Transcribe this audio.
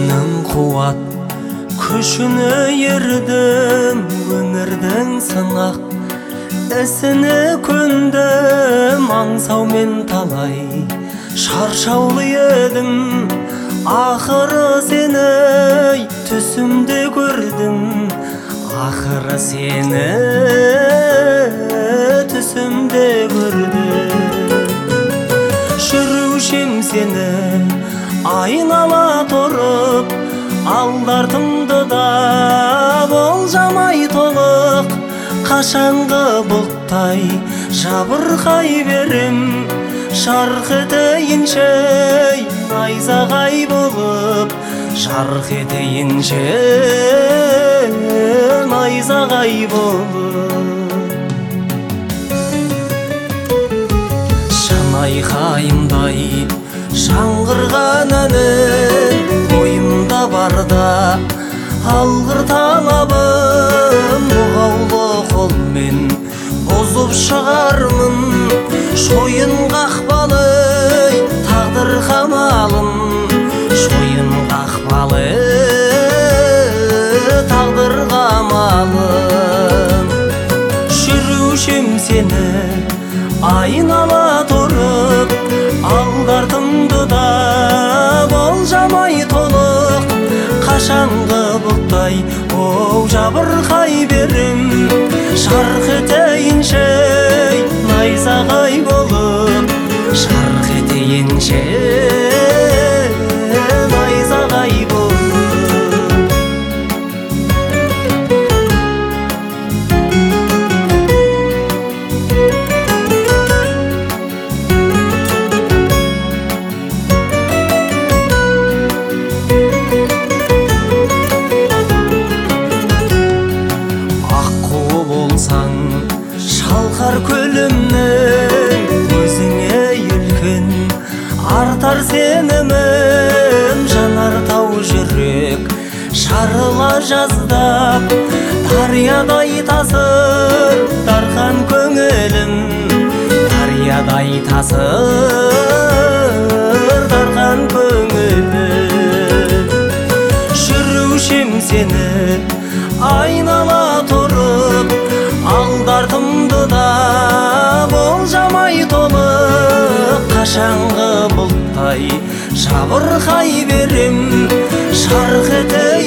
сенің қуат күшіне ердім, өмірдің сынақ ісіне көндім. Аңсаумен талай шаршаулы едім, ақыры сені түсімде көрдім. Ақыры сені түсімде көрдім. Жүрушім сені айнала тұрып, алдартымды да болжамай толық. Қашанғы бұлттай жабырқай берем, жарқ етейінше найзағай болып. Жарқ етейінше найзағай болып. Жанайқайымдай жаңғырған әнің ойымда барда, алғыр талабым бұғаулы қолмен бұзып шығармын. Шойын қақпалы тағдыр қамалым, шойын қақпалы тағдыр қамалым. Жүрушім сені айнала тұрып, алдартымды да болжамай толық. Қашанғы бұлттай оу жабырқай берем, жарқ етейінше найзағай болып. Жарқ етейінше найзағай болып. Шалқар көлімнің өзіңе елкен, артар сенімім. Жанар тау жүрек жарыла жаздап, дариядай тасыр дархан көңілім. Дариядай тасыр дархан көңілім. Жүрушім сені айнала тұрып, алдартымды да болжамай толық. Қашанғы бұлттай жабырқай берем, жарқ ете